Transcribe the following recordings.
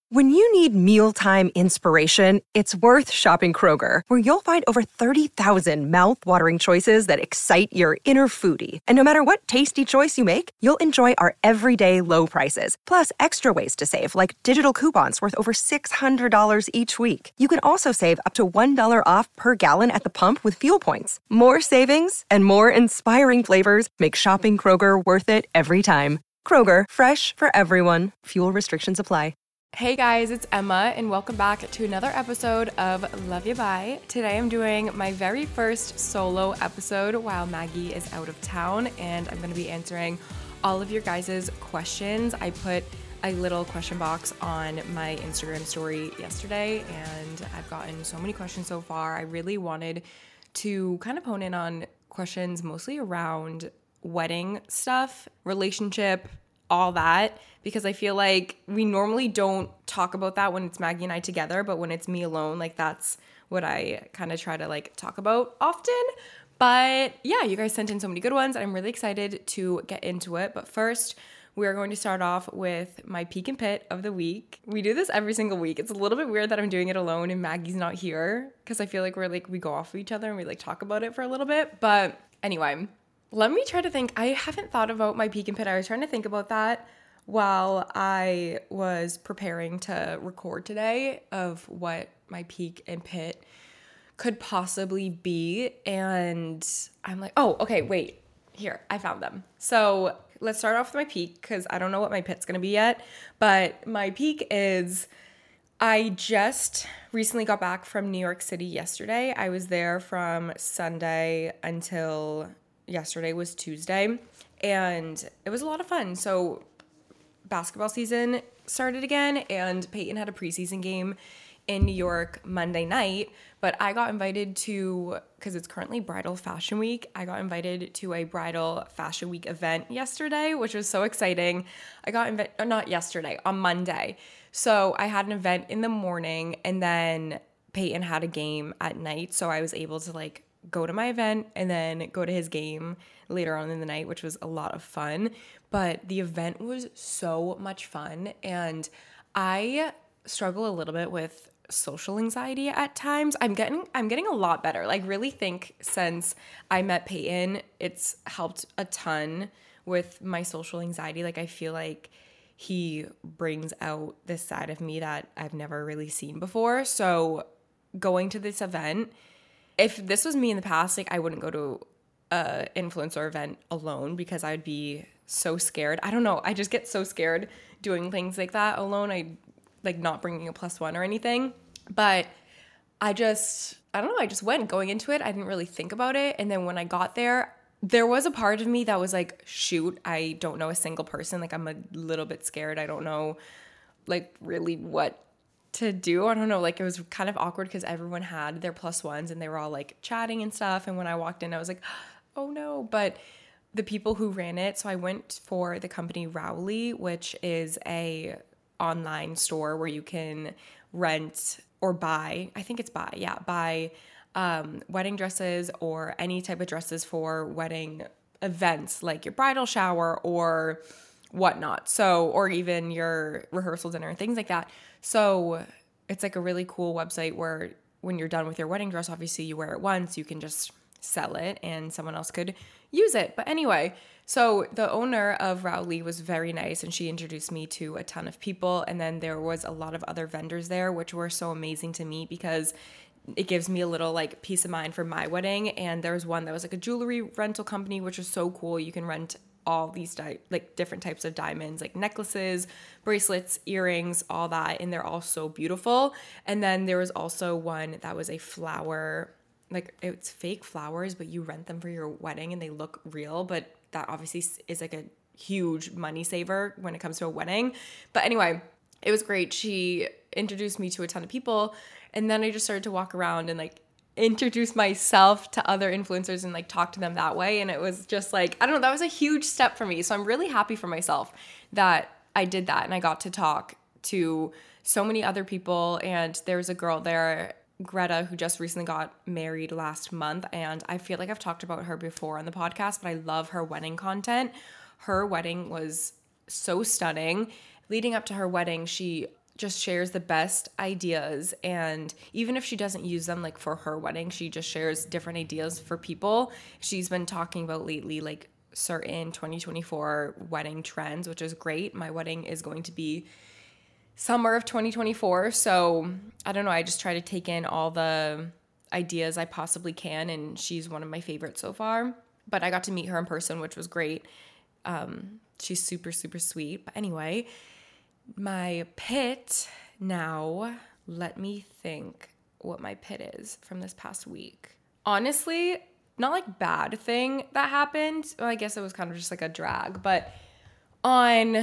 When you need mealtime inspiration, it's worth shopping Kroger, where you'll find over 30,000 mouth-watering choices that excite your inner foodie. And no matter what tasty choice you make, you'll enjoy our everyday low prices, plus extra ways to save, like digital coupons worth over $600 each week. You can also save up to $1 off per gallon at the pump with fuel points. More savings and more inspiring flavors make shopping Kroger worth it every time. Kroger, fresh for everyone. Fuel restrictions apply. Hey guys, it's Emma and welcome back to another episode of Love Ya Bye. Today I'm doing my very first solo episode while Maggie is out of town, and I'm going to be answering all of your guys' questions. I put a little question box on my Instagram story yesterday and I've gotten so many questions so far. I really wanted to kind of hone in on questions mostly around wedding stuff, relationship, all that, because I feel like we normally don't talk about that when it's Maggie and I together, but when it's me alone, like that's what I kind of try to like talk about often. But yeah, you guys sent in so many good ones. I'm really excited to get into it. But first, we are going to start off with my peak and pit of the week. We do this every single week. It's a little bit weird that I'm doing it alone and Maggie's not here, because I feel like we go off of each other and we like talk about it for a little bit. But anyway, let me try to think. I haven't thought about my peak and pit. I was trying to think about that while I was preparing to record today of what my peak and pit could possibly be. And I'm like, oh, okay, wait. Here, I found them. So let's start off with my peak because I don't know what my pit's going to be yet. But my peak is I just recently got back from New York City yesterday. I was there from Sunday until yesterday was Tuesday, and it was a lot of fun. So basketball season started again, and Peyton had a preseason game in New York Monday night, but I got invited to, because it's currently Bridal Fashion Week, I got invited to a Bridal Fashion Week event yesterday, which was so exciting. I got not yesterday, on Monday. So I had an event in the morning, and then Peyton had a game at night, so I was able to like go to my event and then go to his game later on in the night, which was a lot of fun. But the event was so much fun, and I struggle a little bit with social anxiety at times. I'm getting a lot better. Like really think since I met Peyton, it's helped a ton with my social anxiety. Like I feel like he brings out this side of me that I've never really seen before. So going to this event, if this was me in the past, like I wouldn't go to a influencer event alone because I'd be so scared. I don't know. I just get so scared doing things like that alone. I like not bringing a plus one or anything. But I don't know. I just went going into it. I didn't really think about it. And then when I got there, there was a part of me that was like, shoot, I don't know a single person. Like I'm a little bit scared. I don't know like really what to do. I don't know, like it was kind of awkward because everyone had their plus ones and they were all like chatting and stuff, and when I walked in I was like, oh no. But the people who ran it, so I went for the company Rowley, which is a online store where you can rent or buy, I think it's buy wedding dresses or any type of dresses for wedding events like your bridal shower or whatnot. So, or even your rehearsal dinner and things like that. So it's like a really cool website where when you're done with your wedding dress, obviously you wear it once, you can just sell it and someone else could use it. But anyway, so the owner of Rowley was very nice and she introduced me to a ton of people. And then there was a lot of other vendors there, which were so amazing to me because it gives me a little like peace of mind for my wedding. And there was one that was like a jewelry rental company, which was so cool. You can rent all these like different types of diamonds, like necklaces, bracelets, earrings, all that, and they're all so beautiful. And then there was also one that was a flower, like it's fake flowers, but you rent them for your wedding and they look real, but that obviously is like a huge money saver when it comes to a wedding. But anyway, it was great. She introduced me to a ton of people, and then I just started to walk around and like introduce myself to other influencers and like talk to them that way. And it was just like, I don't know, that was a huge step for me. So I'm really happy for myself that I did that and I got to talk to so many other people. And there was a girl there, Greta, who just recently got married last month. And I feel like I've talked about her before on the podcast, but I love her wedding content. Her wedding was so stunning. Leading up to her wedding, she just shares the best ideas, and even if she doesn't use them like for her wedding, she just shares different ideas for people. She's been talking about lately like certain 2024 wedding trends, which is great. My wedding is going to be summer of 2024, so I don't know, I just try to take in all the ideas I possibly can, and she's one of my favorites so far. But I got to meet her in person, which was great. She's super, super sweet. But anyway, my pit now, let me think what my pit is from this past week. Honestly, not like bad thing that happened. Well, I guess it was kind of just like a drag. But on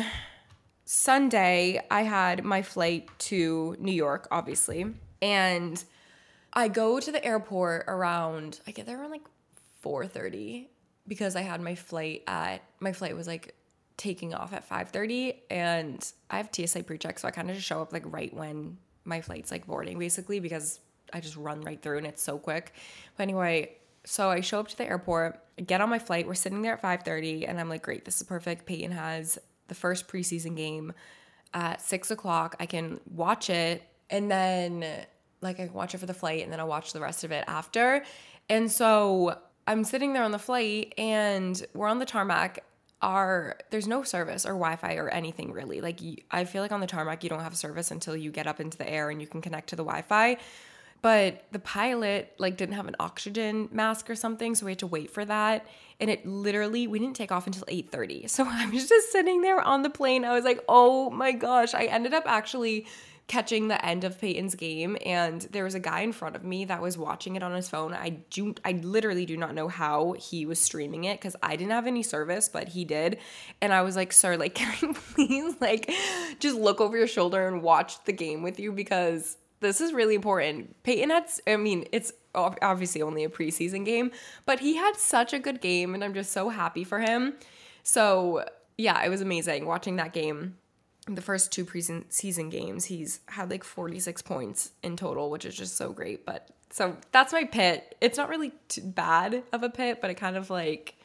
Sunday, I had my flight to New York, obviously. And I go to the airport around, I get there around like 4:30 because I had my flight was like taking off at 5:30, and I have TSA pre-check, so I kind of just show up like right when my flight's like boarding basically, because I just run right through and it's so quick. But anyway, so I show up to the airport, I get on my flight, we're sitting there at 5:30, and I'm like, great, this is perfect. Peyton has the first preseason game at 6 o'clock. I can watch it, and then like I can watch it for the flight, and then I'll watch the rest of it after. And so I'm sitting there on the flight, and we're on the tarmac. There's no service or Wi-Fi or anything really. Like I feel like on the tarmac you don't have service until you get up into the air and you can connect to the Wi-Fi. But the pilot like didn't have an oxygen mask or something, so we had to wait for that. And it literally, we didn't take off until 8:30. So I was just sitting there on the plane. I was like, oh my gosh. I ended up actually catching the end of Peyton's game, and there was a guy in front of me that was watching it on his phone. I literally do not know how he was streaming it because I didn't have any service, but he did. And I was like, sir, like, can I please like just look over your shoulder and watch the game with you, because this is really important. Peyton it's obviously only a preseason game, but he had such a good game, and I'm just so happy for him. So yeah, it was amazing watching that game. The first two preseason games, he's had like 46 points in total, which is just so great. But so that's my pit. It's not really too bad of a pit, but it kind of like,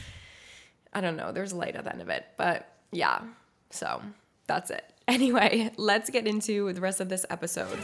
I don't know, there's light at the end of it. But yeah, so that's it. Anyway, let's get into the rest of this episode.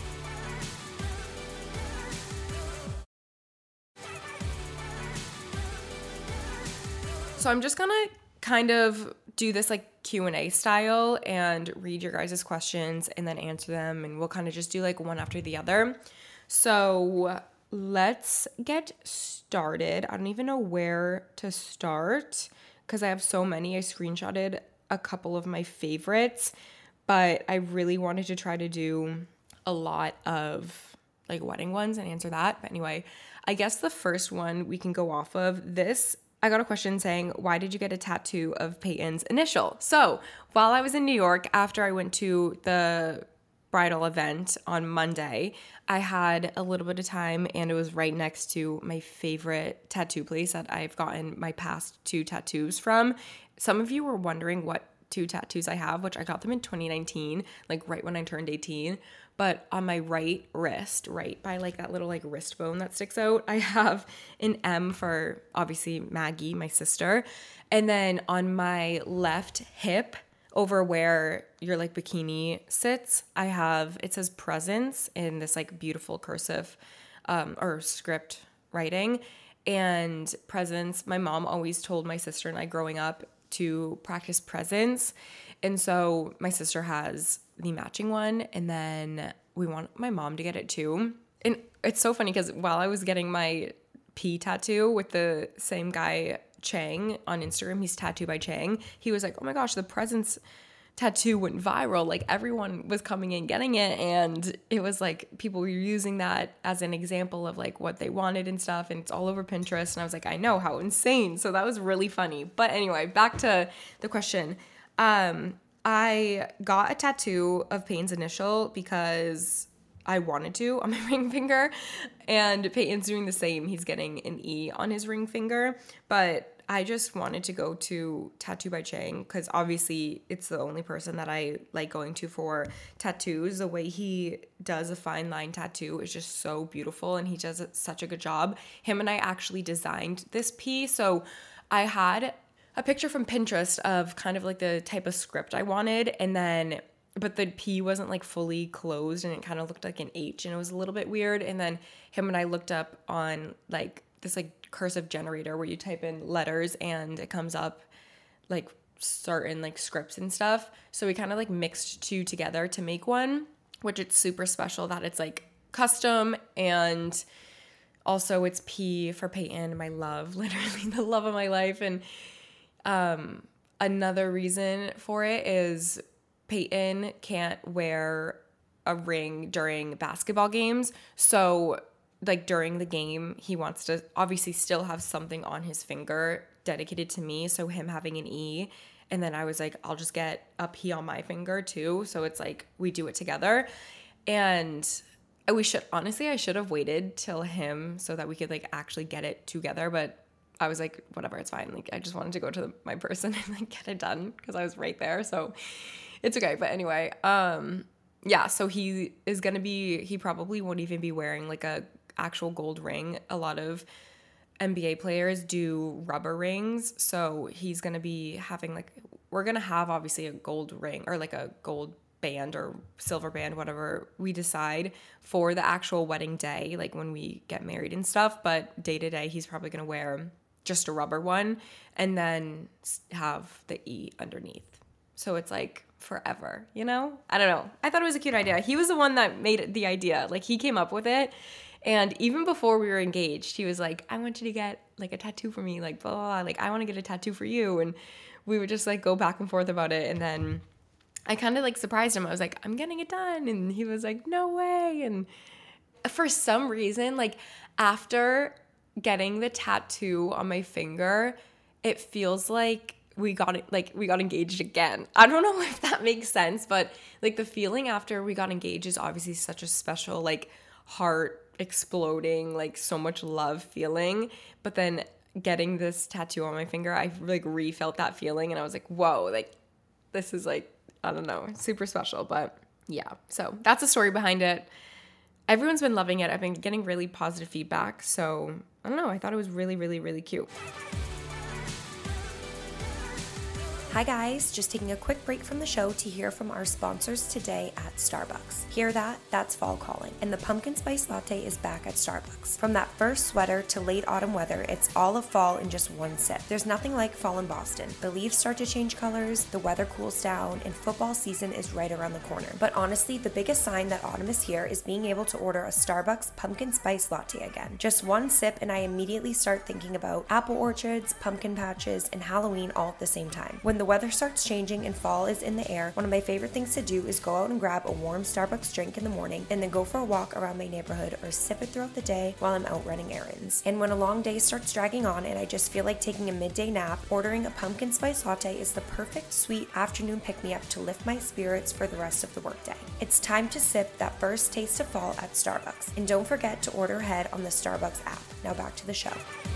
So I'm just gonna kind of do this like Q&A style and read your guys' questions and then answer them, and we'll kind of just do like one after the other. So let's get started. I don't even know where to start because I have so many. I screenshotted a couple of my favorites, but I really wanted to try to do a lot of like wedding ones and answer that. But anyway, I guess the first one we can go off of this. I got a question saying, why did you get a tattoo of Peyton's initial? So while I was in New York, after I went to the bridal event on Monday, I had a little bit of time, and it was right next to my favorite tattoo place that I've gotten my past 2 tattoos from. Some of you were wondering what 2 tattoos I have, which I got them in 2019, like right when I turned 18. But on my right wrist, right by like that little like wrist bone that sticks out, I have an M for obviously Maggie, my sister. And then on my left hip, over where your like bikini sits, it says presents in this like beautiful cursive or script writing. And presents, my mom always told my sister and I growing up to practice presents. And so my sister has the matching one, and then we want my mom to get it too. And it's so funny because while I was getting my P tattoo with the same guy, Chang, on Instagram, he's Tattoo by Chang, he was like, oh my gosh, the presents tattoo went viral. Like everyone was coming in getting it, and it was like people were using that as an example of like what they wanted and stuff, and it's all over Pinterest. And I was like, I know, how insane. So that was really funny. But anyway, back to the question. I got a tattoo of Peyton's initial because I wanted to on my ring finger, and Peyton's doing the same. He's getting an E on his ring finger, but I just wanted to go to Tattoo by Chang because obviously it's the only person that I like going to for tattoos. The way he does a fine line tattoo is just so beautiful, and he does such a good job. Him and I actually designed this piece, so I had a picture from Pinterest of kind of like the type of script I wanted, and then but the P wasn't like fully closed and it kind of looked like an H and it was a little bit weird. And then him and I looked up on like this like cursive generator where you type in letters and it comes up like certain like scripts and stuff. So we kind of like mixed two together to make one, which it's super special that it's like custom. And also it's P for Peyton, my love, literally the love of my life. And another reason for it is Peyton can't wear a ring during basketball games. So like during the game, he wants to obviously still have something on his finger dedicated to me. So him having an E. And then I was like, I'll just get a P on my finger too. So it's like we do it together. And I should have waited till him so that we could like actually get it together. But I was like, whatever, it's fine. Like I just wanted to go to my person and like get it done because I was right there. So it's okay. But anyway, yeah, so he probably won't even be wearing like a actual gold ring. A lot of NBA players do rubber rings. So he's going to be having like, we're going to have obviously a gold ring or like a gold band or silver band, whatever we decide for the actual wedding day, like when we get married and stuff. But day to day, he's probably going to wear just a rubber one and then have the E underneath. So it's like forever, you know? I don't know. I thought it was a cute idea. He was the one that made the idea. Like he came up with it. And even before we were engaged, he was like, I want you to get like a tattoo for me, like blah, blah, blah. Like I want to get a tattoo for you. And we would just like go back and forth about it. And then I kind of like surprised him. I was like, I'm getting it done. And he was like, no way. And for some reason, like after getting the tattoo on my finger, it feels like we got engaged again. I don't know if that makes sense, but like the feeling after we got engaged is obviously such a special, like heart exploding, like so much love feeling. But then getting this tattoo on my finger, I like re-felt that feeling and I was like, whoa, like this is like, I don't know, super special. But yeah, so that's the story behind it. Everyone's been loving it. I've been getting really positive feedback. So I don't know, I thought it was really, really, really cute. Hi guys, just taking a quick break from the show to hear from our sponsors today at Starbucks. Hear that? That's fall calling. And the pumpkin spice latte is back at Starbucks. From that first sweater to late autumn weather, it's all of fall in just one sip. There's nothing like fall in Boston. The leaves start to change colors, the weather cools down, and football season is right around the corner. But honestly, the biggest sign that autumn is here is being able to order a Starbucks pumpkin spice latte again. Just one sip and I immediately start thinking about apple orchards, pumpkin patches, and Halloween all at the same time. When the weather starts changing and fall is in the air, one of my favorite things to do is go out and grab a warm Starbucks drink in the morning and then go for a walk around my neighborhood or sip it throughout the day while I'm out running errands. And when a long day starts dragging on and I just feel like taking a midday nap, ordering a pumpkin spice latte is the perfect sweet afternoon pick-me-up to lift my spirits for the rest of the workday. It's time to sip that first taste of fall at Starbucks. And don't forget to order ahead on the Starbucks app. Now back to the show.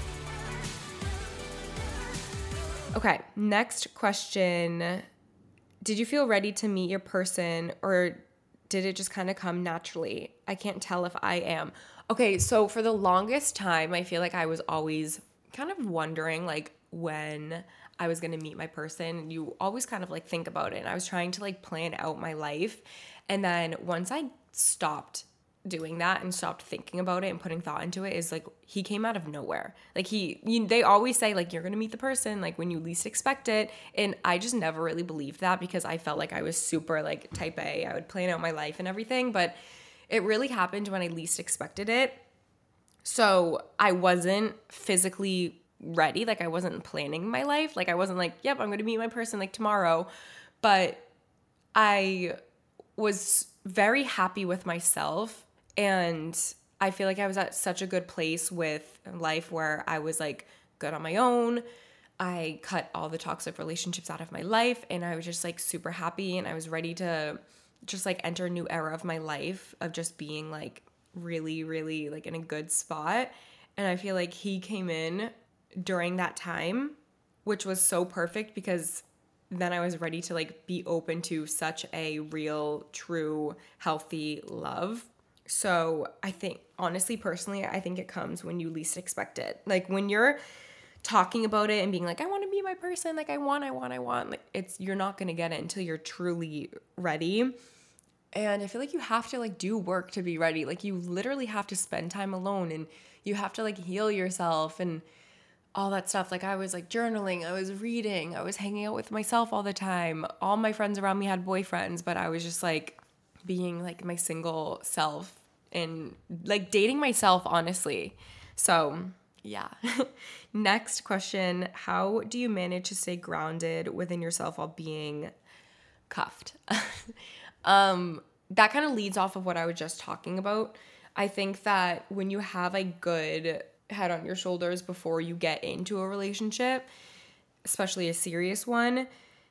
Okay, next question. Did you feel ready to meet your person or did it just kind of come naturally? I can't tell if I am. Okay, so for the longest time, I feel like I was always kind of wondering like when I was going to meet my person. You always kind of like think about it. And I was trying to like plan out my life. And then once I stopped doing that and stopped thinking about it and putting thought into it, is like he came out of nowhere. Like they always say like you're gonna meet the person like when you least expect it, and I just never really believed that because I felt like I was super like type A. I would plan out my life and everything, but it really happened when I least expected it. So I wasn't physically ready. Like I wasn't planning my life. Like I wasn't like, yep, I'm gonna meet my person like tomorrow. But I was very happy with myself. And I feel like I was at such a good place with life where I was like good on my own. I cut all the toxic relationships out of my life and I was just like super happy and I was ready to just like enter a new era of my life of just being like really, really like in a good spot. And I feel like he came in during that time, which was so perfect because then I was ready to like be open to such a real, true, healthy love. So I think, honestly, personally, I think it comes when you least expect it. Like when you're talking about it and being like, I want to be my person, like I want, like you're not going to get it until you're truly ready. And I feel like you have to like do work to be ready. Like you literally have to spend time alone, and you have to like heal yourself and all that stuff. Like I was like journaling, I was reading, I was hanging out with myself all the time. All my friends around me had boyfriends, but I was just like being like my single self and like dating myself, honestly. So yeah. Next question. How do you manage to stay grounded within yourself while being cuffed? That kind of leads off of what I was just talking about. I think that when you have a good head on your shoulders before you get into a relationship, especially a serious one,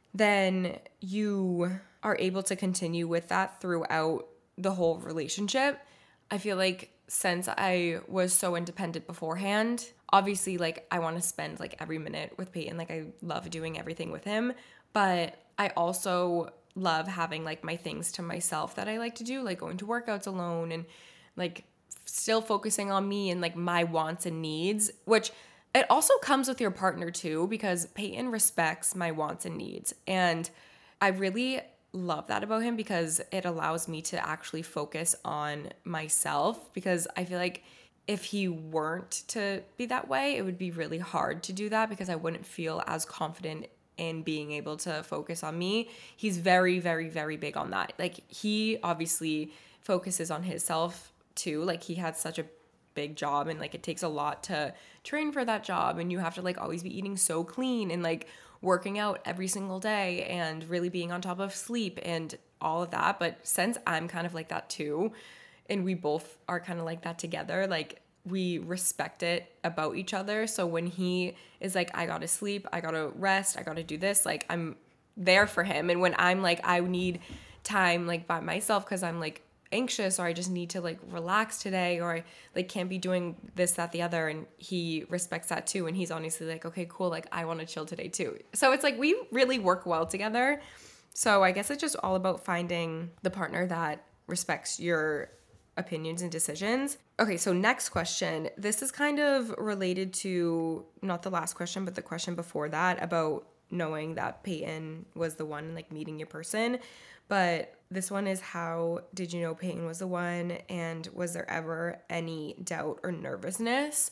then you are able to continue with that throughout the whole relationship. I feel like since I was so independent beforehand, obviously like I want to spend like every minute with Peyton. Like I love doing everything with him, but I also love having like my things to myself that I like to do, like going to workouts alone and like still focusing on me and like my wants and needs, which it also comes with your partner too, because Peyton respects my wants and needs. And I really love that about him because it allows me to actually focus on myself, because I feel like if he weren't to be that way, it would be really hard to do that because I wouldn't feel as confident in being able to focus on me. He's very, very, very big on that. Like he obviously focuses on himself too. Like he had such a big job and like it takes a lot to train for that job, and you have to like always be eating so clean and like working out every single day and really being on top of sleep and all of that. But since I'm kind of like that too, and we both are kind of like that together, like we respect it about each other. So when he is like, I gotta sleep, I gotta rest, I gotta do this, like I'm there for him. And when I'm like, I need time like by myself because I'm like anxious, or I just need to like relax today, or I like can't be doing this, that, the other, and he respects that too, and he's honestly like, okay, cool, like I want to chill today too. So it's like we really work well together. So I guess it's just all about finding the partner that respects your opinions and decisions. Okay, so next question. This is kind of related to not the last question, but the question before that about knowing that Peyton was the one, like meeting your person. But this one is, how did you know Peyton was the one? And was there ever any doubt or nervousness?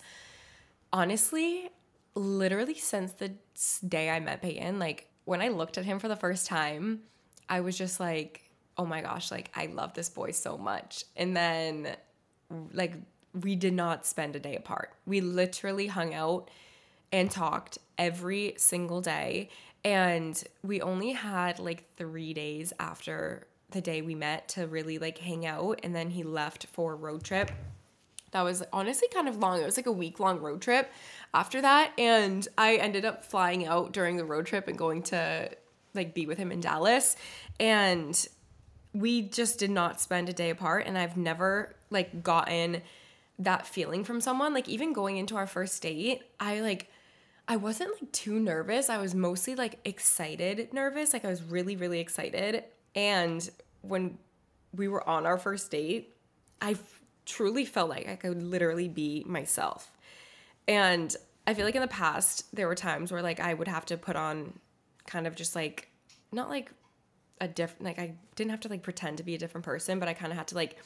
Honestly, literally since the day I met Peyton, like when I looked at him for the first time, I was just like, oh my gosh, like I love this boy so much. And then like we did not spend a day apart. We literally hung out and talked every single day. And we only had like 3 days after the day we met to really like hang out. And then he left for a road trip. That was honestly kind of long. It was like a week-long road trip after that. And I ended up flying out during the road trip and going to like be with him in Dallas. And we just did not spend a day apart. And I've never like gotten that feeling from someone. Like even going into our first date, I wasn't like too nervous. I was mostly like excited nervous. Like I was really, really excited. And when we were on our first date, I truly felt like I could literally be myself. And I feel like in the past, there were times where like I would have to put on kind of just like, not like a different, like I didn't have to like pretend to be a different person, but I kind of had to like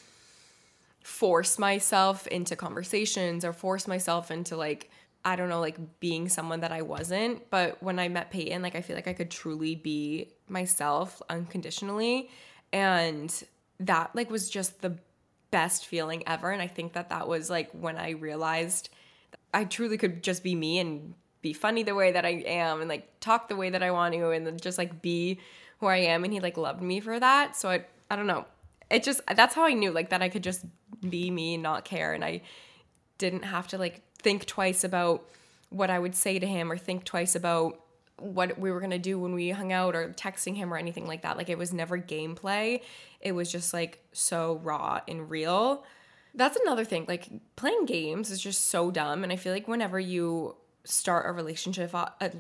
force myself into conversations or force myself into like, I don't know, like being someone that I wasn't. But when I met Peyton, like I feel like I could truly be myself unconditionally. And that like was just the best feeling ever. And I think that that was like when I realized I truly could just be me and be funny the way that I am and like talk the way that I want to and then just like be who I am. And he like loved me for that. So I don't know. It just, that's how I knew like that I could just be me and not care. And I didn't have to like think twice about what I would say to him or think twice about what we were going to do when we hung out or texting him or anything like that. Like it was never gameplay. It was just like so raw and real. That's another thing. Like playing games is just so dumb. And I feel like whenever you start a relationship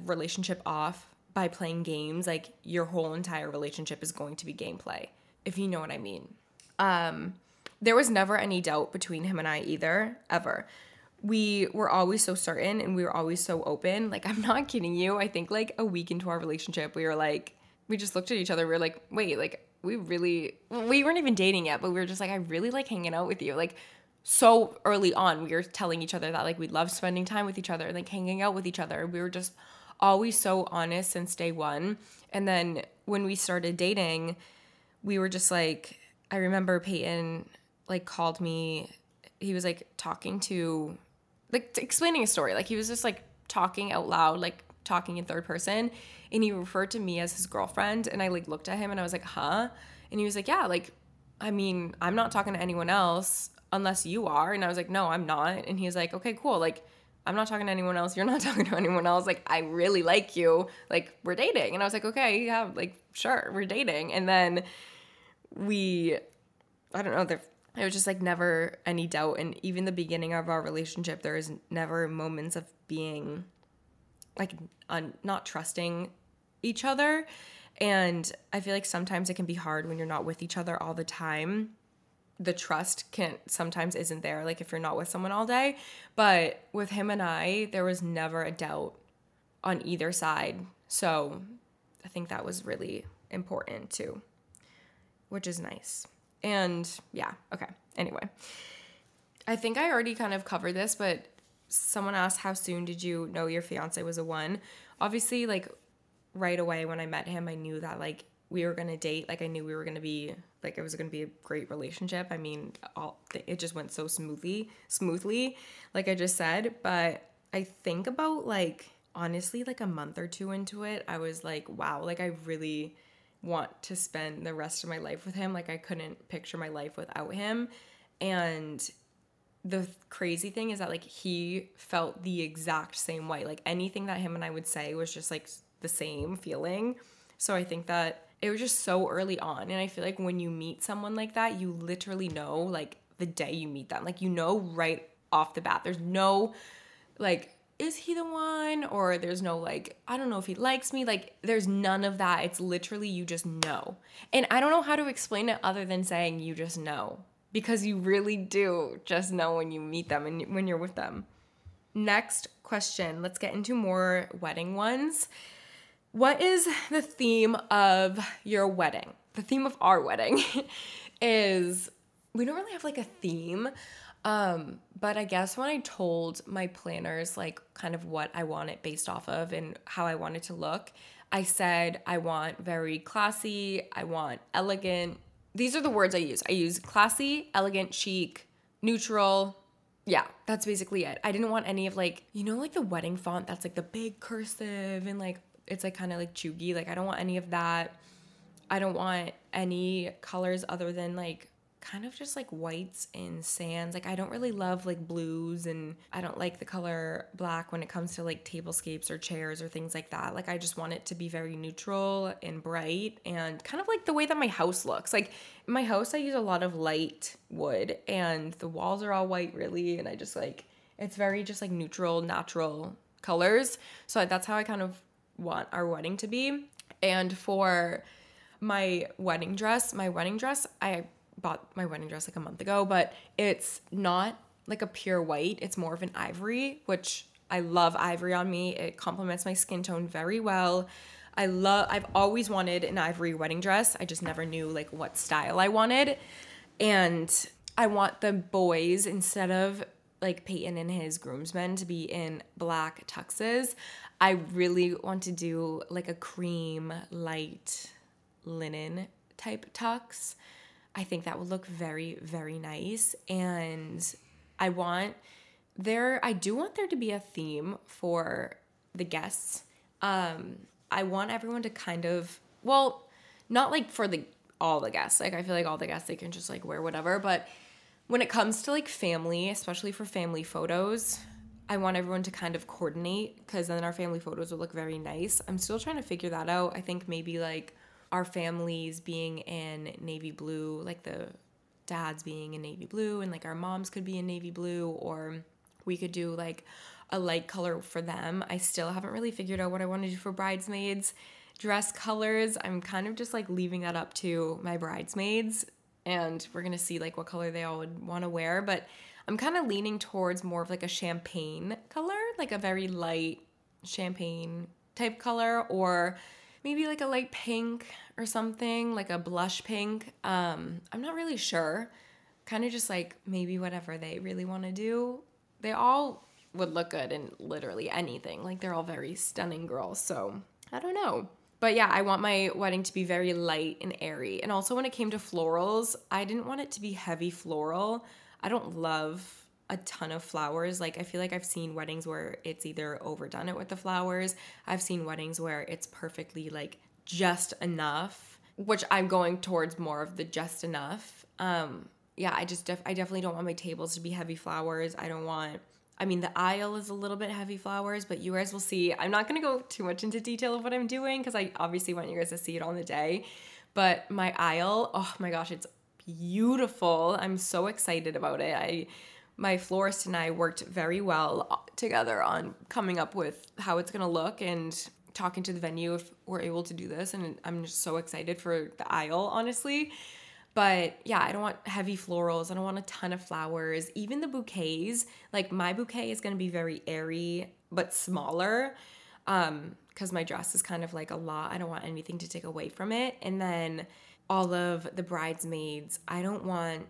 off by playing games, like your whole entire relationship is going to be gameplay, if you know what I mean. There was never any doubt between him and I either, ever. we were always so certain and we were always so open. Like, I'm not kidding you. I think like a week into our relationship, we were like, we just looked at each other. We were like, wait, like we weren't even dating yet, but we were just like, I really like hanging out with you. Like, so early on, we were telling each other that like we love spending time with each other and like hanging out with each other. We were just always so honest since day one. And then when we started dating, we were just like, I remember Peyton like called me. He was like explaining a story. Like he was just like talking out loud, like talking in third person. And he referred to me as his girlfriend. And I like looked at him and I was like, huh? And he was like, yeah, like, I mean, I'm not talking to anyone else unless you are. And I was like, no, I'm not. And he was like, okay, cool. Like, I'm not talking to anyone else. You're not talking to anyone else. Like, I really like you. Like, we're dating. And I was like, okay, yeah, like, sure, we're dating. And then I don't know, there was just like never any doubt. And even the beginning of our relationship, there is never moments of being like not trusting each other. And I feel like sometimes it can be hard when you're not with each other all the time. The trust sometimes isn't there, like if you're not with someone all day. But with him and I, there was never a doubt on either side. So I think that was really important too, which is nice. And yeah, okay. Anyway, I think I already kind of covered this, but someone asked, how soon did you know your fiance was a one? Obviously, like right away when I met him, I knew that like we were going to date. Like I knew we were going to be like, it was going to be a great relationship. I mean, it just went so smoothly, like I just said. But I think about like, honestly, like a month or two into it, I was like, wow, like I really want to spend the rest of my life with him. Like I couldn't picture my life without him. And the crazy thing is that like he felt the exact same way. Like anything that him and I would say was just like the same feeling. So I think that it was just so early on. And I feel like when you meet someone like that, you literally know like the day you meet them. Like you know right off the bat. There's no like, is he the one? Or there's no like, I don't know if he likes me. Like there's none of that. It's literally you just know. And I don't know how to explain it other than saying you just know. Because you really do just know when you meet them and when you're with them. Next question. Let's get into more wedding ones. What is the theme of your wedding? The theme of our wedding is, we don't really have like a theme. But I guess when I told my planners like kind of what I want it based off of and how I want it to look, I said I want very classy, I want elegant. These are the words I use. I use classy, elegant, chic, neutral. Yeah, that's basically it. I didn't want any of like, you know, like the wedding font that's like the big cursive and like it's like kind of like chuggy. Like I don't want any of that. I don't want any colors other than like kind of just like whites and sands. Like I don't really love like blues, and I don't like the color black when it comes to like tablescapes or chairs or things like that. Like I just want it to be very neutral and bright and kind of like the way that my house looks. Like in my house I use a lot of light wood and the walls are all white really, and I just like, it's very just like neutral, natural colors. So that's how I kind of want our wedding to be. And for my wedding dress, I bought my wedding dress like a month ago, but it's not like a pure white. It's more of an ivory, which I love ivory on me. It complements my skin tone very well. I've always wanted an ivory wedding dress. I just never knew like what style I wanted. And I want the boys, instead of like Peyton and his groomsmen, to be in black tuxes. I really want to do like a cream light linen type tux. I think that would look very, very nice. And I do want there to be a theme for the guests. I want everyone to kind of, well, not like for all the guests. Like I feel like all the guests, they can just like wear whatever. But when it comes to like family, especially for family photos, I want everyone to kind of coordinate, because then our family photos will look very nice. I'm still trying to figure that out. I think maybe like our families being in navy blue, like the dads being in navy blue, and like our moms could be in navy blue, or we could do like a light color for them. I still haven't really figured out what I want to do for bridesmaids. Dress colors, I'm kind of just like leaving that up to my bridesmaids, and we're going to see like what color they all would want to wear. But I'm kind of leaning towards more of like a champagne color, like a very light champagne type color, or maybe like a light pink or something, like a blush pink. I'm not really sure. Kind of just like maybe whatever they really want to do. They all would look good in literally anything. Like they're all very stunning girls. So I don't know. But yeah, I want my wedding to be very light and airy. And also when it came to florals, I didn't want it to be heavy floral. I don't love a ton of flowers. Like I feel like I've seen weddings where it's either overdone it with the flowers. I've seen weddings where it's perfectly like just enough, which I'm going towards more of the just enough. Yeah, I definitely don't want my tables to be heavy flowers. The aisle is a little bit heavy flowers, but you guys will see. I'm not going to go too much into detail of what I'm doing because I obviously want you guys to see it on the day. But my aisle, oh my gosh, it's beautiful. I'm so excited about it. My florist and I worked very well together on coming up with how it's going to look and talking to the venue if we're able to do this. And I'm just so excited for the aisle, honestly. But yeah, I don't want heavy florals. I don't want a ton of flowers. Even the bouquets, like my bouquet is going to be very airy but smaller because my dress is kind of like a lot. I don't want anything to take away from it. And then all of the bridesmaids, I don't want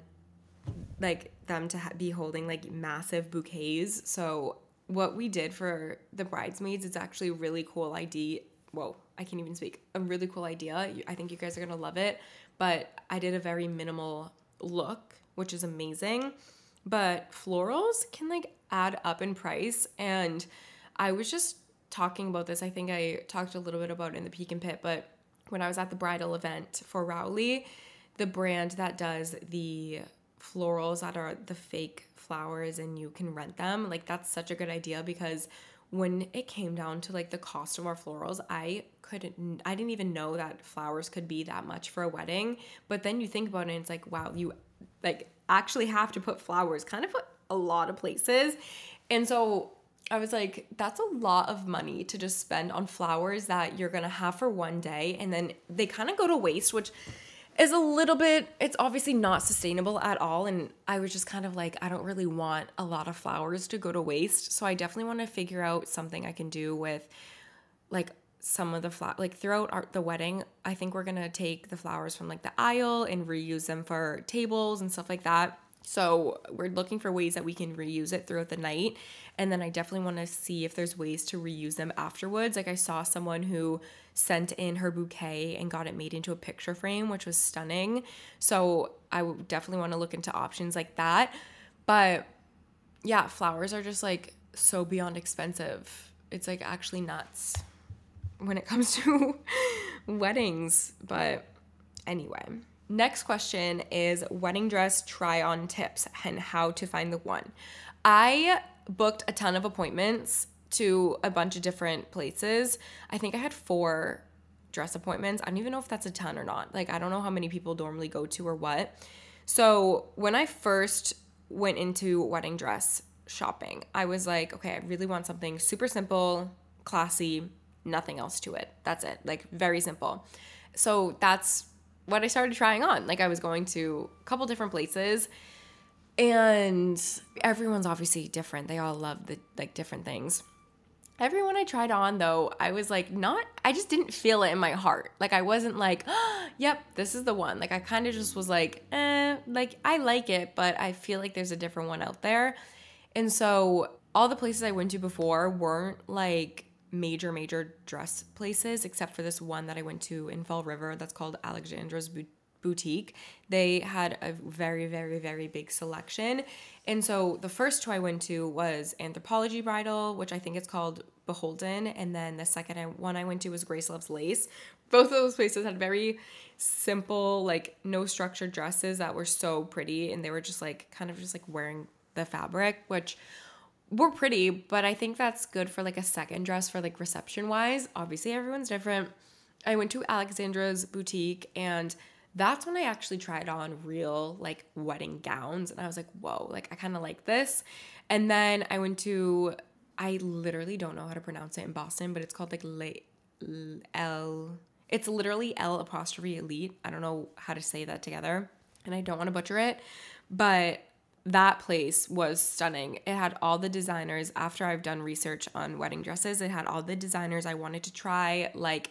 like them to be holding like massive bouquets. So what we did for the bridesmaids, it's actually a really cool idea. Whoa, I can't even speak. A really cool idea. I think you guys are going to love it. But I did a very minimal look, which is amazing. But florals can like add up in price. And I was just talking about this. I think I talked a little bit about it in the Peak and Pit, but when I was at the bridal event for Rowley, the brand that does the florals that are the fake flowers and you can rent them, like that's such a good idea because when it came down to like the cost of our florals, I didn't even know that flowers could be that much for a wedding. But then you think about it and it's like, wow, you like actually have to put flowers kind of a lot of places. And so I was like, that's a lot of money to just spend on flowers that you're going to have for one day. And then they kind of go to waste, which is a little bit, it's obviously not sustainable at all. And I was just kind of like, I don't really want a lot of flowers to go to waste. So I definitely want to figure out something I can do with like some of the like throughout the wedding. I think we're going to take the flowers from like the aisle and reuse them for tables and stuff like that. So we're looking for ways that we can reuse it throughout the night. And then I definitely want to see if there's ways to reuse them afterwards. Like I saw someone who sent in her bouquet and got it made into a picture frame, which was stunning. So I would definitely want to look into options like that. But yeah, flowers are just like so beyond expensive. It's like actually nuts when it comes to weddings. But anyway. Next question is wedding dress try-on tips and how to find the one. I booked a ton of appointments to a bunch of different places. I think I had 4 dress appointments. I don't even know if that's a ton or not. Like, I don't know how many people normally go to or what. So when I first went into wedding dress shopping, I was like, okay, I really want something super simple, classy, nothing else to it. That's it. Like, very simple. So that's what I started trying on. Like I was going to a couple different places and everyone's obviously different. They all love the like different things. Everyone I tried on though, I was like I just didn't feel it in my heart. Like I wasn't like, oh, yep, this is the one. Like I kind of just was like, like I like it, but I feel like there's a different one out there. And so all the places I went to before weren't like major dress places, except for this one that I went to in Fall River that's called Alexandra's Boutique. They had a very, very, very big selection. And so the first 2 I went to was Anthropologie Bridal, which I think it's called Beholden. And then the second one I went to was Grace Loves Lace. Both of those places had very simple, like no structured dresses that were so pretty. And they were just like kind of just like wearing the fabric, which were pretty, but I think that's good for like a second dress for like reception wise. Obviously everyone's different. I went to Alexandra's Boutique and that's when I actually tried on real like wedding gowns and I was like, whoa, like I kind of like this. And then I went to, I literally don't know how to pronounce it in Boston, but it's called like it's literally L''Elite. I don't know how to say that together and I don't want to butcher it, but that place was stunning. It had all the designers. After I've done research on wedding dresses, it had all the designers I wanted to try, like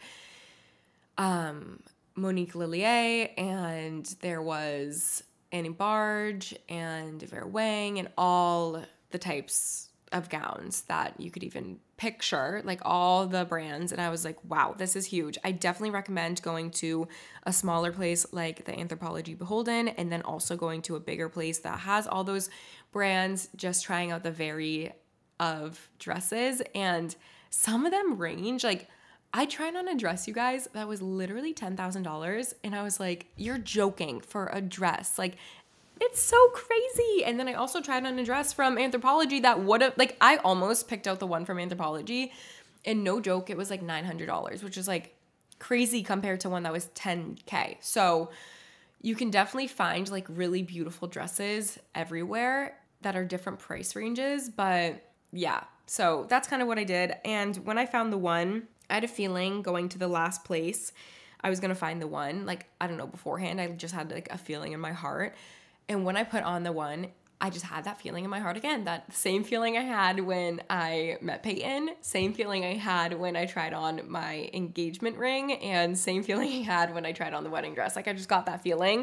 Monique Lillier, and there was Annie Barge and Vera Wang and all the types of gowns that you could even picture, like all the brands. And I was like, wow, this is huge. I definitely recommend going to a smaller place like the Anthropologie Beholden, and then also going to a bigger place that has all those brands, just trying out the vary of dresses. And some of them range, like I tried on a dress, you guys, that was literally $10,000. And I was like, you're joking for a dress. Like, it's so crazy. And then I also tried on a dress from Anthropologie that would have, like, I almost picked out the one from Anthropologie. And no joke, it was like $900, which is like crazy compared to one that was $10K. So you can definitely find like really beautiful dresses everywhere that are different price ranges. But yeah, so that's kind of what I did. And when I found the one, I had a feeling going to the last place, I was going to find the one. Like, I don't know, beforehand, I just had like a feeling in my heart. And when I put on the one, I just had that feeling in my heart again. That same feeling I had when I met Peyton, same feeling I had when I tried on my engagement ring, and same feeling I had when I tried on the wedding dress. Like, I just got that feeling.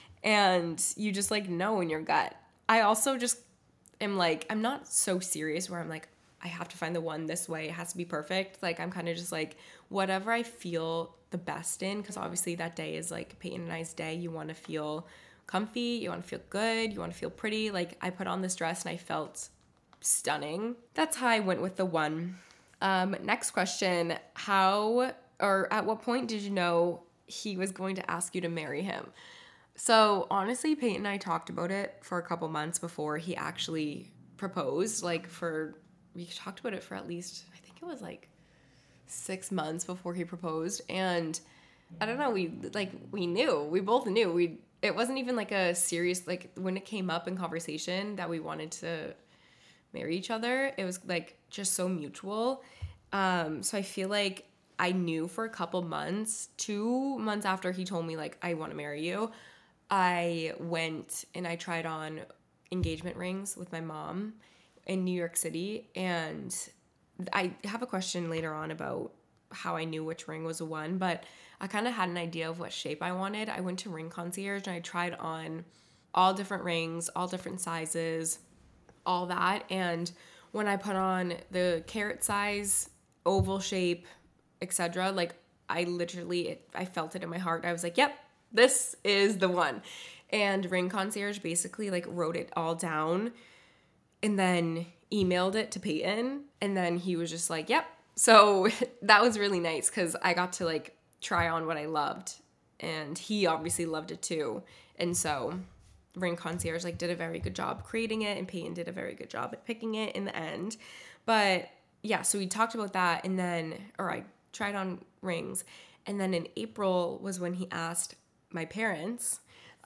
And you just like know in your gut. I also just am like, I'm not so serious where I'm like, I have to find the one this way. It has to be perfect. Like, I'm kind of just like, whatever I feel the best in, because obviously that day is like Peyton and I's day. You want to feel comfy. You want to feel good. You want to feel pretty. Like, I put on this dress and I felt stunning. That's how I went with the one. Next question. How or at what point did you know he was going to ask you to marry him? So honestly, Peyton and I talked about it for a couple months before he actually proposed. We talked about it for at least, I think it was like 6 months before he proposed. And I don't know, we both knew. It wasn't even like a serious, like when it came up in conversation that we wanted to marry each other, it was like just so mutual. So I feel like I knew for a couple months, 2 months after he told me like, I want to marry you, I went and I tried on engagement rings with my mom in New York City. And I have a question later on about how I knew which ring was the one, but I kind of had an idea of what shape I wanted. I went to Ring Concierge and I tried on all different rings, all different sizes, all that. And when I put on the carat size, oval shape, etc., like I felt it in my heart. I was like, yep, this is the one. And Ring Concierge basically like wrote it all down and then emailed it to Peyton, and then he was just like, yep. So that was really nice because I got to like try on what I loved, and he obviously loved it too. And so Ring Concierge like did a very good job creating it, and Peyton did a very good job at picking it in the end. But yeah, so we talked about that, and then, or I tried on rings, and then in April was when he asked my parents.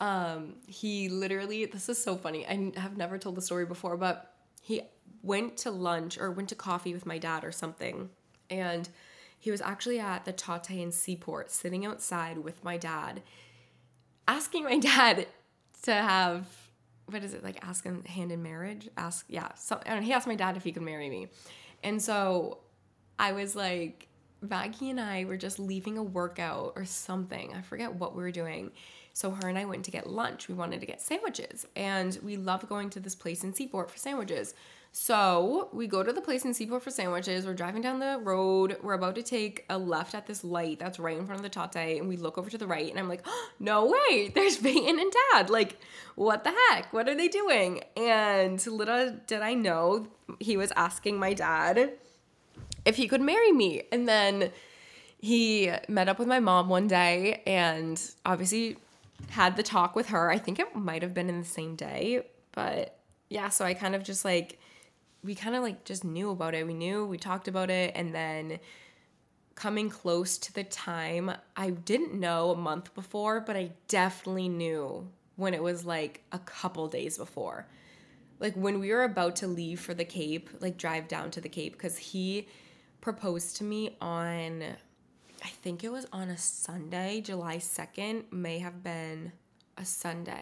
He literally, this is so funny, I have never told the story before, but he went to lunch or went to coffee with my dad or something, and he was actually at the Tate in Seaport sitting outside with my dad, asking my dad to have, what is it, like ask him hand in marriage? He asked my dad if he could marry me. And so I was like, Maggie and I were just leaving a workout or something. I forget what we were doing. So her and I went to get lunch. We wanted to get sandwiches, and we love going to this place in Seaport for sandwiches. So we go to the place in Seaport for sandwiches. We're driving down the road. We're about to take a left at this light that's right in front of the Tate, and we look over to the right, and I'm like, oh, no way, there's Peyton and Dad. Like, what the heck? What are they doing? And little did I know, he was asking my dad if he could marry me. And then he met up with my mom one day and obviously had the talk with her. I think it might have been in the same day, but yeah, so I kind of just like, we kind of like just knew about it. We talked about it. And then coming close to the time, I didn't know a month before, but I definitely knew when it was like a couple days before. Like when we were about to leave for the Cape, like drive down to the Cape, because he proposed to me on, I think it was on a Sunday, July 2nd, may have been a Sunday.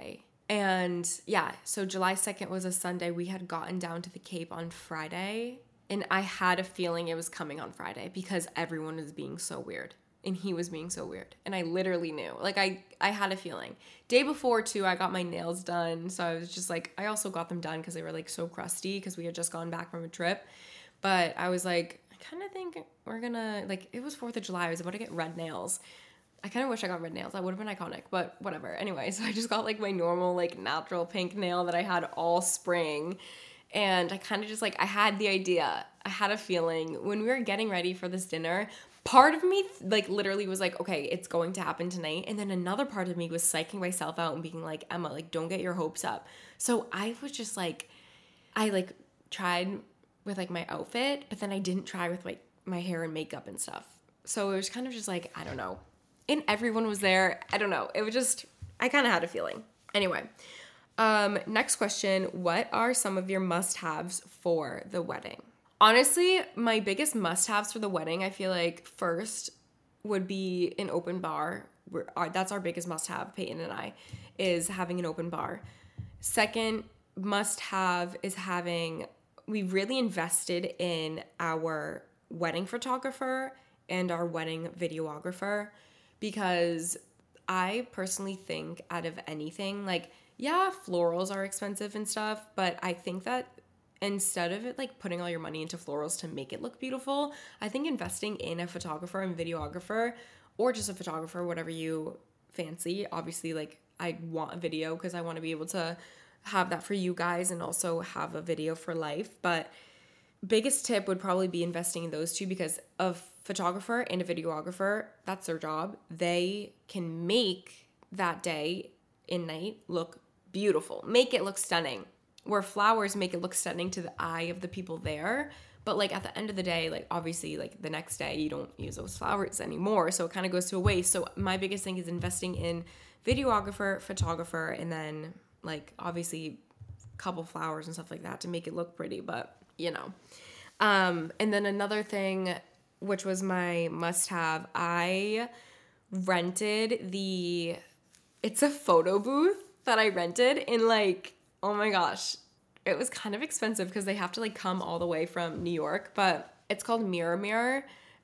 And yeah, so July 2nd was a Sunday. We had gotten down to the Cape on Friday, and I had a feeling it was coming on Friday because everyone was being so weird. And he was being so weird. And I literally knew. Like, I had a feeling. Day before, too, I got my nails done. So I was just like, I also got them done because they were, like, so crusty because we had just gone back from a trip. But I was like, I kind of think we're going to, like, it was 4th of July. I was about to get red nails. I kind of wish I got red nails. That would have been iconic, but whatever. Anyway, so I just got, like, my normal, like, natural pink nail that I had all spring. And I kind of just, like, I had the idea. I had a feeling when we were getting ready for this dinner, part of me, like, literally was like, okay, it's going to happen tonight. And then another part of me was psyching myself out and being like, Emma, like, don't get your hopes up. So I was just like, I, like, tried with, like, my outfit, but then I didn't try with, like, my hair and makeup and stuff. So it was kind of just like, I don't know. And everyone was there. I don't know. It was just, I kind of had a feeling. Anyway, next question. What are some of your must-haves for the wedding? Honestly, my biggest must-haves for the wedding, I feel like first would be an open bar. That's our biggest must-have, Peyton and I, is having an open bar. Second must-have is we really invested in our wedding photographer and our wedding videographer because I personally think out of anything, like, yeah, florals are expensive and stuff, but I think that instead of it, like, putting all your money into florals to make it look beautiful, I think investing in a photographer and videographer, or just a photographer, whatever you fancy. Obviously, like, I want a video because I want to be able to have that for you guys and also have a video for life. But biggest tip would probably be investing in those two because a photographer and a videographer, that's their job. They can make that day and night look beautiful, make it look stunning. Where flowers make it look stunning to the eye of the people there. But, like, at the end of the day, like, obviously, like, the next day you don't use those flowers anymore. So it kind of goes to a waste. So my biggest thing is investing in videographer, photographer, and then, like, obviously couple flowers and stuff like that to make it look pretty. But, you know. And then another thing, which was my must-have, I rented it's a photo booth that I rented in, like, oh my gosh, it was kind of expensive because they have to, like, come all the way from New York, but it's called Murmur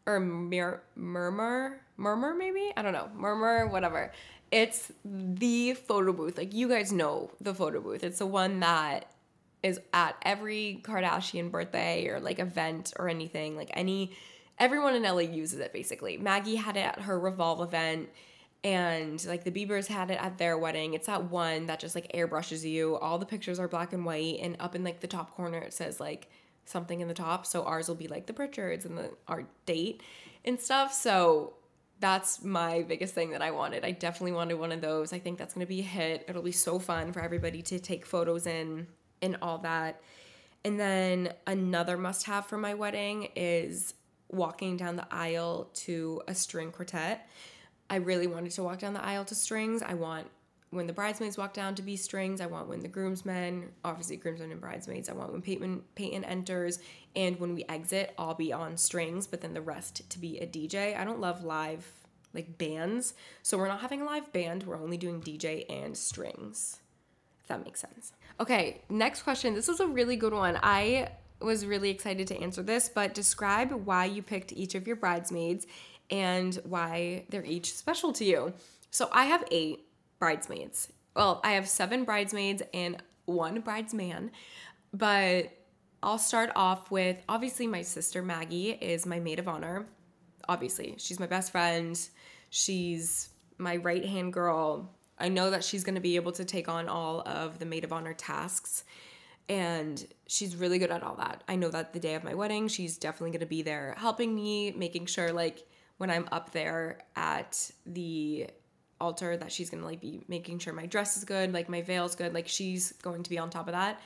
maybe? I don't know. Murmur, whatever. It's the photo booth. Like, you guys know the photo booth. It's the one that is at every Kardashian birthday or, like, event or anything. Like, everyone in LA uses it, basically. Maggie had it at her Revolve event. And, like, the Biebers had it at their wedding. It's that one that just, like, airbrushes you. All the pictures are black and white. And up in, like, the top corner, it says, like, something in the top. So ours will be, like, the Pritchards and our date and stuff. So that's my biggest thing that I wanted. I definitely wanted one of those. I think that's going to be a hit. It'll be so fun for everybody to take photos in and all that. And then another must-have for my wedding is walking down the aisle to a string quartet. I really wanted to walk down the aisle to strings. I want when the bridesmaids walk down to be strings. I want when the groomsmen, obviously groomsmen and bridesmaids. I want when Peyton enters, and when we exit, I'll be on strings, but then the rest to be a DJ. I don't love live, like, bands, so we're not having a live band. We're only doing DJ and strings, if that makes sense. Okay, next question. This was a really good one. I was really excited to answer this, but describe why you picked each of your bridesmaids and why they're each special to you. So I have 8 bridesmaids. Well, I have 7 bridesmaids and 1 bridesman, but I'll start off with, obviously, my sister Maggie is my maid of honor. Obviously, she's my best friend. She's my right-hand girl. I know that she's going to be able to take on all of the maid of honor tasks, and she's really good at all that. I know that the day of my wedding, she's definitely going to be there helping me, making sure, like, when I'm up there at the altar, that she's going to, like, be making sure my dress is good, like, my veil's good, like, she's going to be on top of that.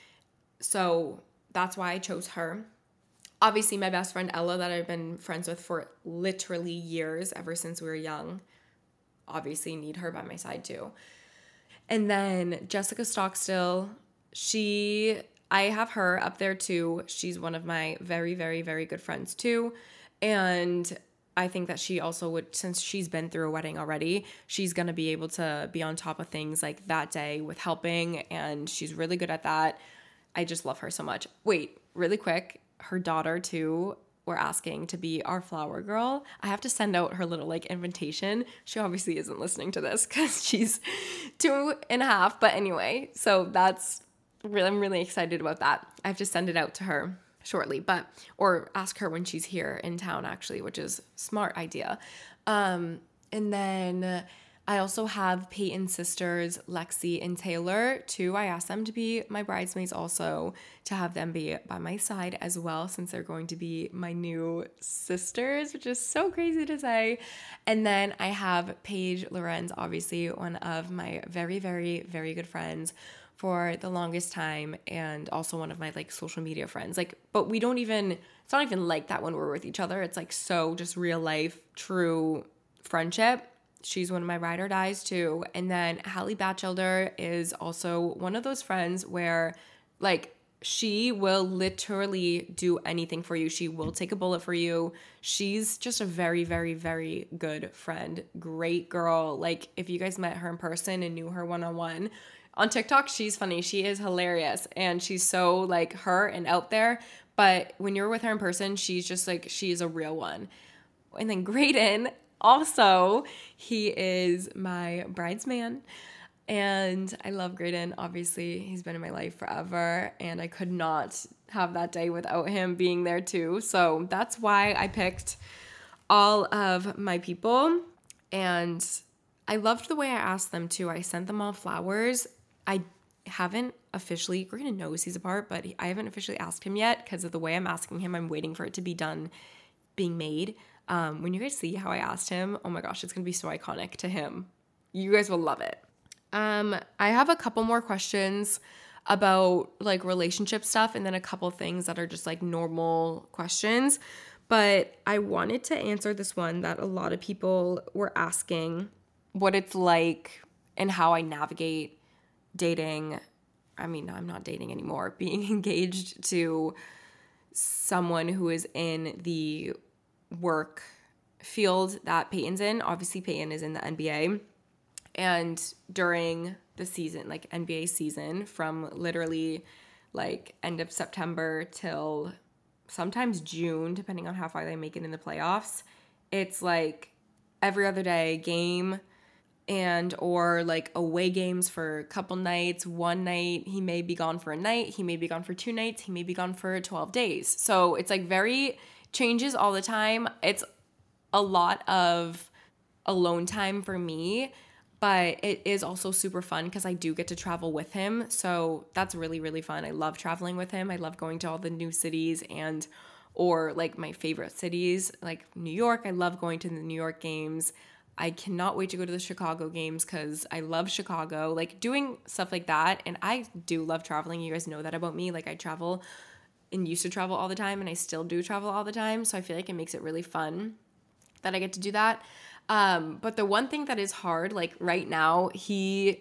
So that's why I chose her. Obviously, my best friend Ella, that I've been friends with for literally years, ever since we were young, obviously need her by my side too. And then Jessica Stockstill, I have her up there too. She's one of my very, very, very good friends too. And I think that she also would, since she's been through a wedding already, she's going to be able to be on top of things like that day with helping, and she's really good at that. I just love her so much. Wait, really quick, her daughter too, we're asking to be our flower girl. I have to send out her little like invitation. She obviously isn't listening to this because she's 2.5, but anyway, so I'm really excited about that. I have to send it out to her shortly, or ask her when she's here in town actually, which is smart idea. And then I also have Peyton's sisters, Lexi and Taylor too. I asked them to be my bridesmaids also, to have them be by my side as well, since they're going to be my new sisters, which is so crazy to say. And then I have Paige Lorenz, obviously one of my very, very, very good friends for the longest time, and also one of my like social media friends. Like, but it's not even like that when we're with each other. It's like so just real life, true friendship. She's one of my ride or dies too. And then Hallie Batchelder is also one of those friends where like she will literally do anything for you. She will take a bullet for you. She's just a very, very, very good friend. Great girl. Like if you guys met her in person and knew her one-on-one, on TikTok, she's funny. She is hilarious. And she's so like her and out there. But when you're with her in person, she's just like, she's a real one. And then Graydon, also, he is my bridesman. And I love Graydon. Obviously, he's been in my life forever. And I could not have that day without him being there too. So that's why I picked all of my people. And I loved the way I asked them too. I sent them all flowers. I haven't officially, Graydon knows he's a part, but I haven't officially asked him yet because of the way I'm asking him. I'm waiting for it to be done being made. When you guys see how I asked him, oh my gosh, it's going to be so iconic to him. You guys will love it. I have a couple more questions about like relationship stuff, and then a couple things that are just like normal questions. But I wanted to answer this one that a lot of people were asking, what it's like and how I navigate dating. I mean, I'm not dating anymore, being engaged to someone who is in the work field that Peyton's in. Obviously, Peyton is in the NBA. And during the season, like NBA season, from literally like end of September till sometimes June, depending on how far they make it in the playoffs, it's like every other day game, and or like away games for a couple nights. One night he may be gone for a night, he may be gone for 2 nights, he may be gone for 12 days. So it's like very changes all the time. It's a lot of alone time for me, but it is also super fun because I do get to travel with him. So that's really, really fun. I love traveling with him. I love going to all the new cities or like my favorite cities like New York. I love going to the New York games. I cannot wait to go to the Chicago games because I love Chicago, like doing stuff like that. And I do love traveling. You guys know that about me. Like I travel and used to travel all the time, and I still do travel all the time. So I feel like it makes it really fun that I get to do that. But the one thing that is hard, like right now, he's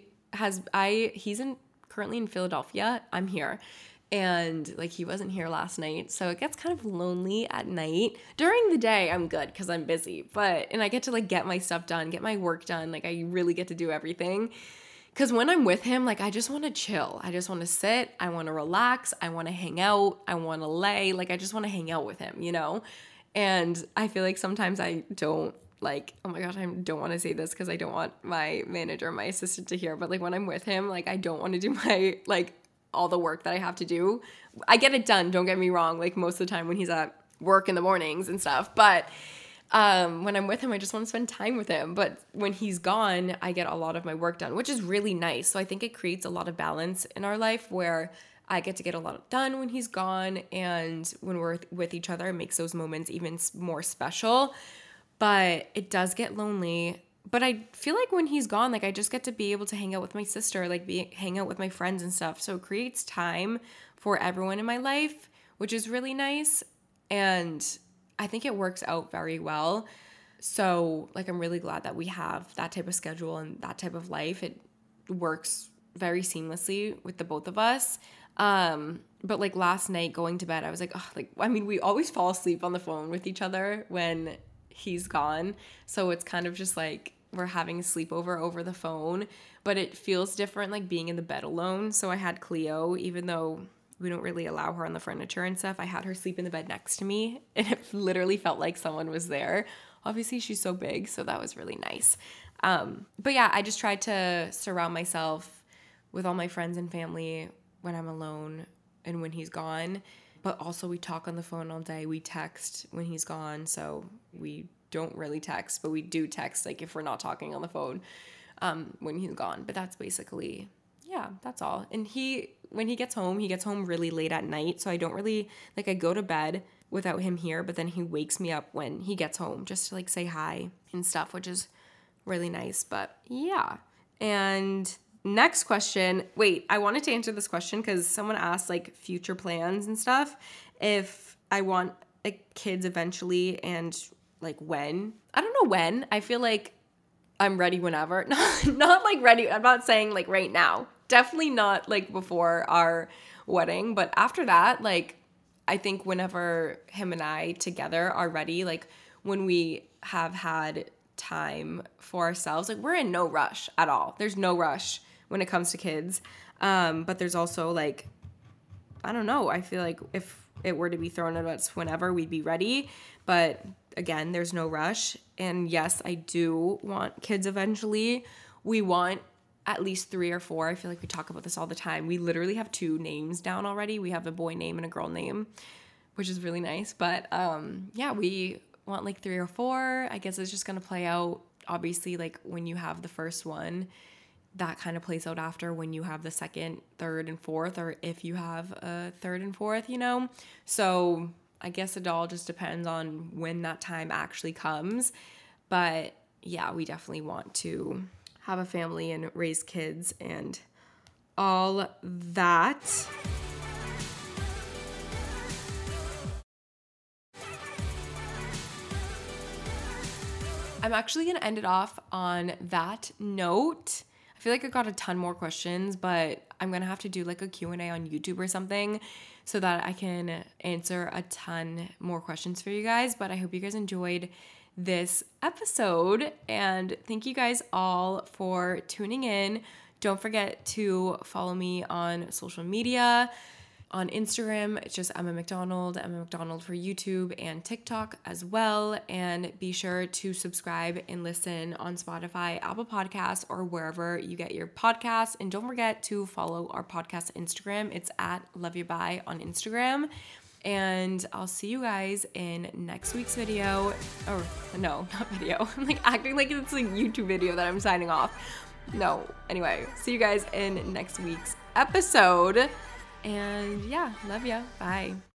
currently in Philadelphia. I'm here. And like he wasn't here last night, so it gets kind of lonely at night. During the day, I'm good because I'm busy, and I get to like get my stuff done, get my work done. Like I really get to do everything. Because when I'm with him, like I just want to chill. I just want to sit. I want to relax. I want to hang out. I want to lay. Like I just want to hang out with him, you know? And I feel like sometimes I don't like, oh my gosh, I don't want to say this because I don't want my manager, my assistant to hear. But like when I'm with him, like I don't want to do my like all the work that I have to do. I get it done, don't get me wrong, like most of the time when he's at work in the mornings and stuff. But when I'm with him, I just want to spend time with him. But when he's gone, I get a lot of my work done, which is really nice. So I think it creates a lot of balance in our life where I get to get a lot done when he's gone. And when we're with each other, it makes those moments even more special. But it does get lonely. But I feel like when he's gone, like I just get to be able to hang out with my sister, like hang out with my friends and stuff. So it creates time for everyone in my life, which is really nice. And I think it works out very well. So like I'm really glad that we have that type of schedule and that type of life. It works very seamlessly with the both of us. But like last night going to bed, I was like, oh, like, I mean, we always fall asleep on the phone with each other when he's gone. So it's kind of just like we're having a sleepover over the phone, but it feels different like being in the bed alone. So I had Cleo, even though we don't really allow her on the furniture and stuff, I had her sleep in the bed next to me, and it literally felt like someone was there. Obviously, she's so big, so that was really nice. But yeah, I just tried to surround myself with all my friends and family when I'm alone and when he's gone. But also we talk on the phone all day. We text when he's gone, so we don't really text, but we do text like if we're not talking on the phone when he's gone. But that's basically, yeah, that's all. And when he gets home really late at night, so I don't really, like, I go to bed without him here, but then he wakes me up when he gets home just to like say hi and stuff, which is really nice. But yeah. And next question. Wait, I wanted to answer this question because someone asked like future plans and stuff. If I want like kids eventually and like when. I don't know when. I feel like I'm ready whenever. Not like ready. I'm not saying like right now. Definitely not like before our wedding. But after that, like I think whenever him and I together are ready, like when we have had time for ourselves, like we're in no rush at all. There's no rush when it comes to kids. But there's also like, I don't know. I feel like if it were to be thrown at us whenever, we'd be ready. But again, there's no rush. And yes, I do want kids eventually. We want at least 3 or 4. I feel like we talk about this all the time. We literally have 2 names down already. We have a boy name and a girl name, which is really nice. But yeah, we want like 3 or 4. I guess it's just going to play out. Obviously, like when you have the first one, that kind of plays out after when you have the second, third, and fourth, or if you have a third and fourth, you know? So I guess it all just depends on when that time actually comes. But yeah, we definitely want to have a family and raise kids and all that. I'm actually going to end it off on that note. I feel like I got a ton more questions, but I'm going to have to do like a Q&A on YouTube or something so that I can answer a ton more questions for you guys. But I hope you guys enjoyed this episode, and thank you guys all for tuning in. Don't forget to follow me on social media. On Instagram, it's just Emma McDonald for YouTube and TikTok as well. And be sure to subscribe and listen on Spotify, Apple Podcasts, or wherever you get your podcasts. And don't forget to follow our podcast Instagram. It's at Love You Bye on Instagram. And I'll see you guys in next week's video. Or no, not video. I'm like acting like it's a YouTube video that I'm signing off. No. Anyway, see you guys in next week's episode. And yeah, love ya. Bye.